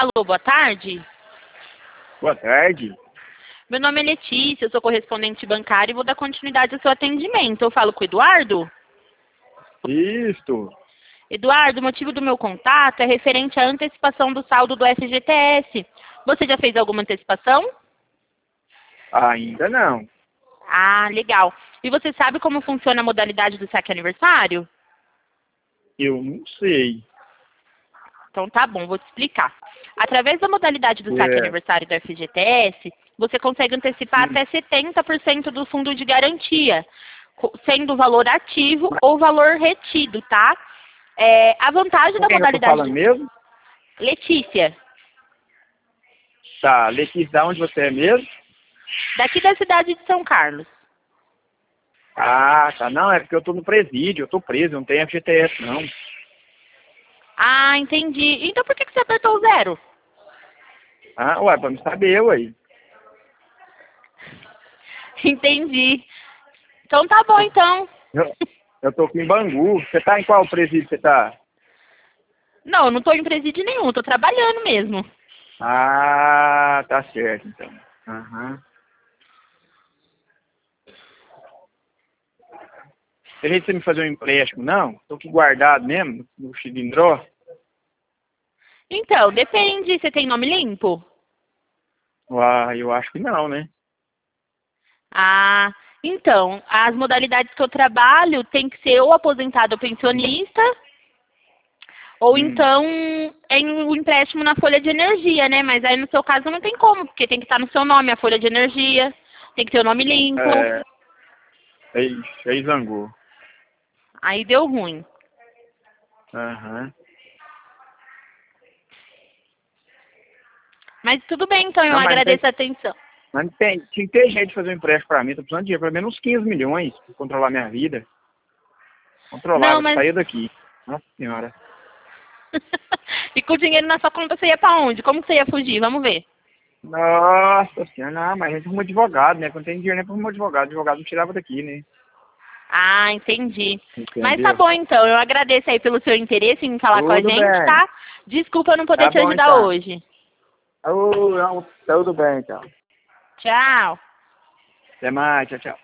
Alô, boa tarde. Boa tarde. Meu nome é Letícia, eu sou correspondente bancária e vou dar continuidade ao seu atendimento. Eu falo com o Eduardo? Isto. Eduardo, o motivo do meu contato é referente à antecipação do saldo do FGTS. Você já fez alguma antecipação? Ainda não. Ah, legal. E você sabe como funciona a modalidade do saque aniversário? Eu não sei. Então tá bom, vou te explicar. Através da modalidade do saque aniversário do FGTS, você consegue antecipar até 70% do fundo de garantia, sendo o valor ativo ou valor retido, tá? A vantagem da Quem eu tô modalidade... falando mesmo? Letícia, Tá, Letícia, da onde você é mesmo? daqui da cidade de São Carlos. Ah, tá. Não, é porque eu tô no presídio, eu tô preso, não tem FGTS, não. Ah, entendi. Então por que você apertou o 0? Ah, ué, pra me saber, ué. Entendi. Então tá bom, então. Eu tô aqui em Bangu. Você tá em qual presídio você tá? Não, eu não tô em presídio nenhum, tô trabalhando mesmo. Ah, tá certo, então. Aham. Tem jeito de você me fazer um empréstimo, não? Tô aqui guardado mesmo, no cilindró. Então, depende. Você tem nome limpo? Ah, eu acho que não, né? Ah, então, as modalidades que eu trabalho tem que ser ou aposentado ou pensionista, ou então em um empréstimo na folha de energia, né? Mas aí no seu caso não tem como, porque tem que estar no seu nome a folha de energia, tem que ter o nome limpo. Aí zangou. Aí deu ruim. Aham. Mas tudo bem, então, eu Não, mas agradeço a atenção. tinha que ter jeito de fazer um empréstimo pra mim. Tô precisando de dinheiro, pelo menos uns 15 milhões pra controlar minha vida. Não, Controlar, mas... sair daqui. Nossa senhora. E com o dinheiro na sua conta você ia pra onde? Como que você ia fugir? Vamos ver. Nossa senhora, não, mas a gente arruma advogado, né? Quando tem dinheiro, nem pra arrumar advogado. Advogado não tirava daqui, né? Ah, entendi. Mas tá Entendeu? bom, então. Eu agradeço aí pelo seu interesse em falar com a Tudo gente, bem. tá? Desculpa eu não poder Tá te bom, ajudar então. hoje. Não, tudo bem, então. Tchau. Até mais, tchau, tchau.